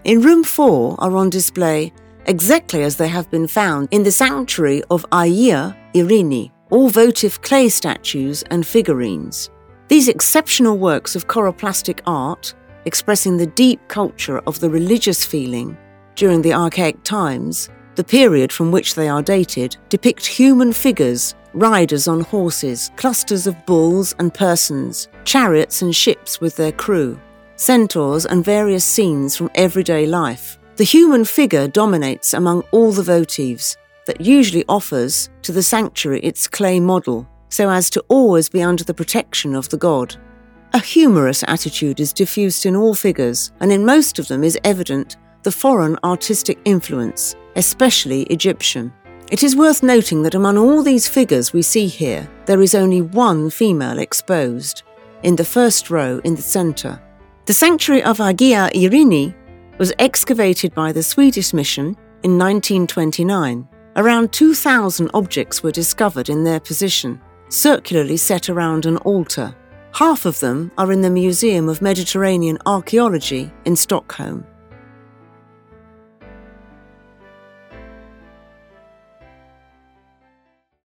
In room 4 are on display exactly as they have been found in the sanctuary of Hagia Irini, all votive clay statues and figurines. These exceptional works of choroplastic art, expressing the deep culture of the religious feeling during the archaic times, the period from which they are dated, depict human figures, riders on horses, clusters of bulls and persons, chariots and ships with their crew, centaurs and various scenes from everyday life. The human figure dominates among all the votives that usually offers to the sanctuary its clay model, so as to always be under the protection of the god. A humorous attitude is diffused in all figures, and in most of them is evident the foreign artistic influence, especially Egyptian. It is worth noting that among all these figures we see here, there is only one female exposed, in the first row in the centre. The sanctuary of Hagia Irini was excavated by the Swedish mission in 1929. Around 2,000 objects were discovered in their position, circularly set around an altar. Half of them are in the Museum of Mediterranean Archaeology in Stockholm.